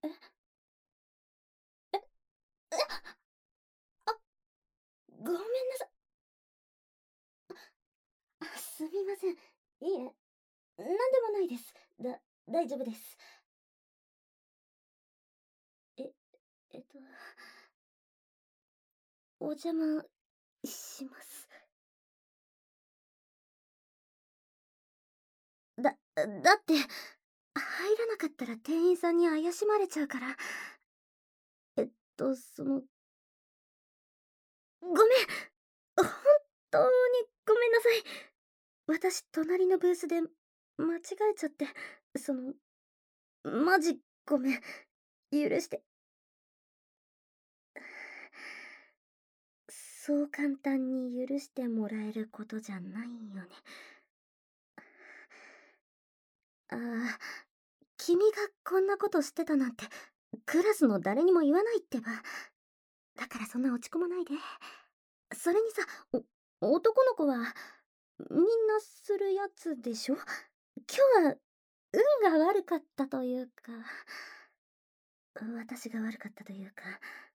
え、え、え、あ、ごめんなさすみません。いえ、なんでもないです。大丈夫です。え、えっと、お邪魔します。だって、入らなかったら店員さんに怪しまれちゃうから。えっその、ごめん本当にごめんなさい。私、隣のブースで間違えちゃって、その、マジごめん。許して。そう簡単に許してもらえることじゃないよね。ああ、君がこんなことしてたなんて、クラスの誰にも言わないってば。だからそんな落ち込まないで。それにさ、男の子は、みんなするやつでしょ？今日は、運が悪かったというか、私が悪かったというか、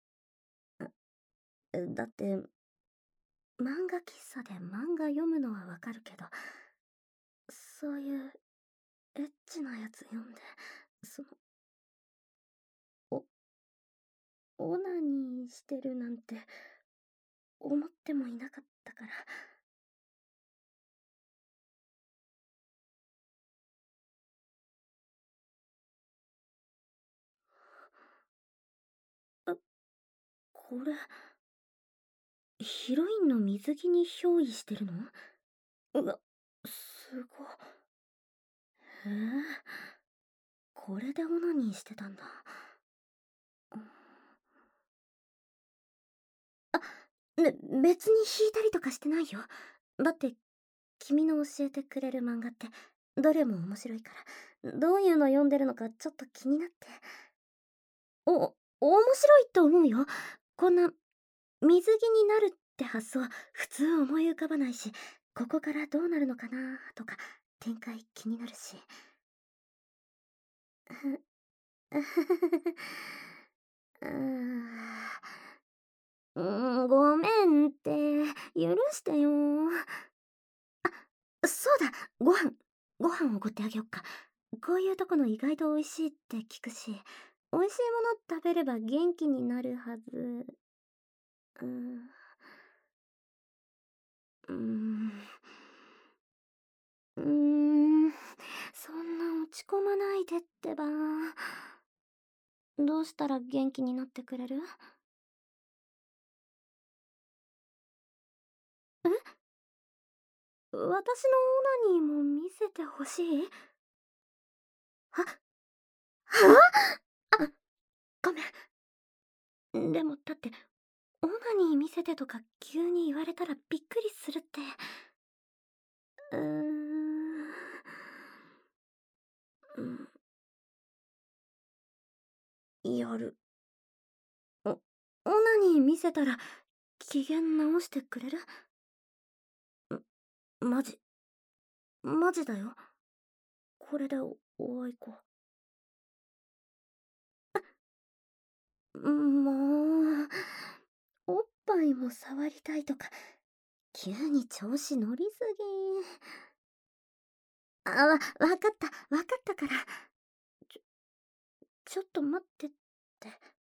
だって、漫画喫茶で漫画読むのはわかるけど、そういうエッチなやつ読んで、その、お、オナニーしてるなんて思ってもいなかったから。あ、これ、ヒロインの水着に憑依してるの？うわ、すご。へえ、これでオナニーしてたんだ。別に引いたりとかしてないよ。だって、君の教えてくれる漫画って、どれも面白いから、どういうの読んでるのかちょっと気になって。面白いと思うよ。こんな、水着になるって発想、普通思い浮かばないし、ここからどうなるのかなとか、展開気になるし。うーん、ごめんって、許してよ。そうだ、ご飯おごってあげよっか。こういうとこの意外と美味しいって聞くし、美味しいもの食べれば元気になるはず。うーん、うーん、うーん、そんな落ち込まないでってば。どうしたら元気になってくれる？え、私のオナニーも見せてほしい？は、はあ、ごめん。でもだって、オナニー見せてとか急に言われたらびっくりするって。うーん。うん、やる。お、オナニー見せたら機嫌直してくれる？マジ、マジだよ。これでおあいこ。もう、おっぱいも触りたいとか、急に調子乗りすぎ。わかったから。ちょっと待ってって。